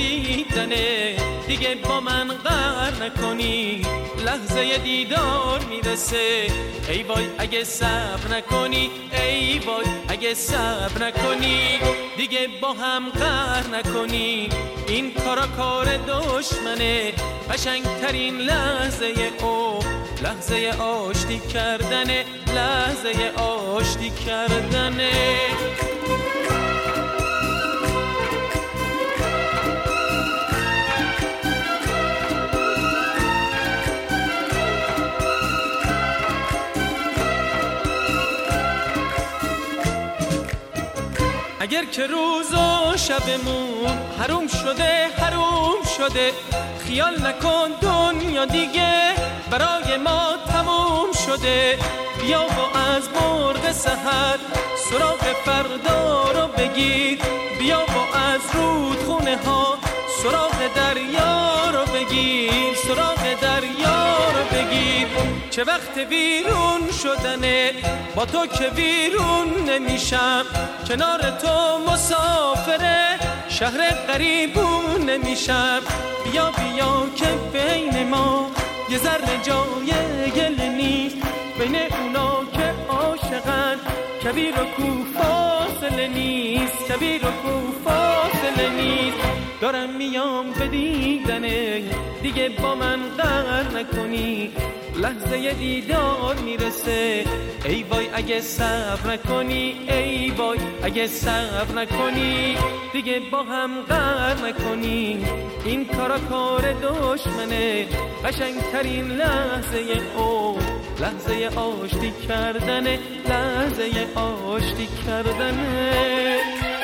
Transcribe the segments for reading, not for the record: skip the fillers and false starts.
دیدنه دیگه با من قهر نکنی، لحظه دیدار میرسه ای وای اگه صبر نکنی، ای وای اگه صبر نکنی، دیگه با هم قهر نکنی، این کارا کار دشمنه، قشنگترین لحظه لحظه آشتی کردنه، لحظه آشتی کردنه. اگر که روز و شبمون حروم شده خیال نکن دنیا دیگه برای ما تموم شده، بیا و از مرغ سحر سراغ فردا رو بگیر، بیا و از رودخونه ها سراغ دریا رو بگیر، سراغ دریا رو بگیر. چه وقت ویرون شدنه با تو که ویرون نمیشم، کنار تو مسافره شهر غریبون نمیشم، بیا بیا که بین ما یه ذره جای گله نیست، بین اونا که عاشقن کبیر و کو فاصله نیست، کبیر و کو فاصله نیست. دارم میام به دیدنه دیگه با من قهر نکنی، لحظه دیدار میرسه ای وای اگه صبر نکنی، ای وای اگه صبر نکنی، دیگه با هم قهر نکنی، این کارا کار دشمنه، قشنگترین لحظه لحظه آشتی کردنه، لحظه آشتی کردنه.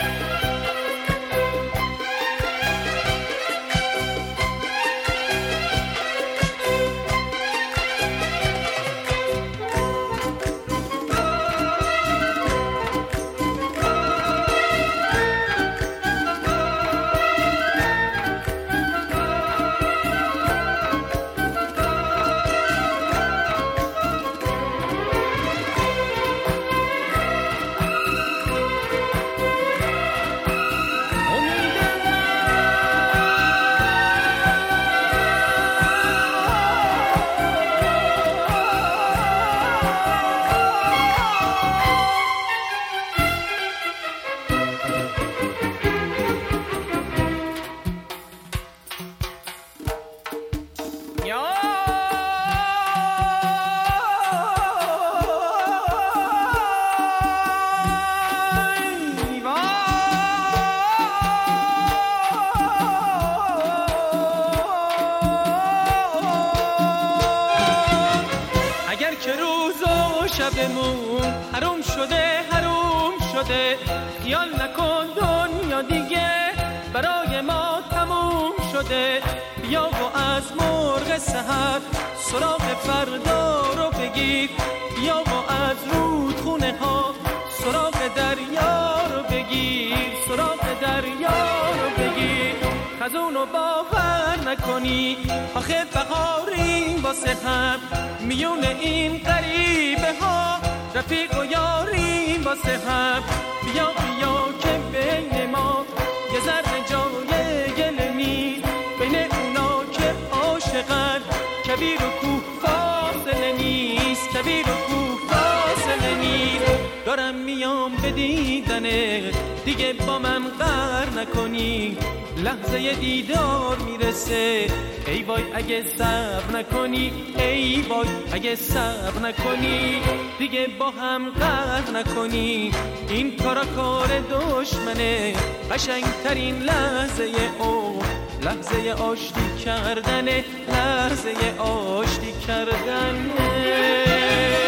شبمون حروم شده خیال نکن دنیا دیگه برای ما تموم شده، بیا و از مرغ سحر سراغ فردا رو بگیر، بیا و از رودخونه ها سراغ دریا رو بگیر، سراغ دریا رو بگیر. خزونو باور نکنی آخه بهاریم واسه هم، میون این غریبه ها رفیق و یاریم واسه هم، بیا بیا که بین ما یه ذره جای گله نیست، بین اونا که عاشقن کبیر و کوه فاصله نیست، کبیر و کوه فاصله نیست. دارم میام به دیدنه دیگه با من قهر نکنی، لحظه دیدار میرسه ای وای اگه صبر نکنی، ای وای اگه صبر نکنی، دیگه با هم قهر نکنی، این کارا کار دشمنه، قشنگترین لحظه لحظه آشتی کردنه، لحظه آشتی کردنه.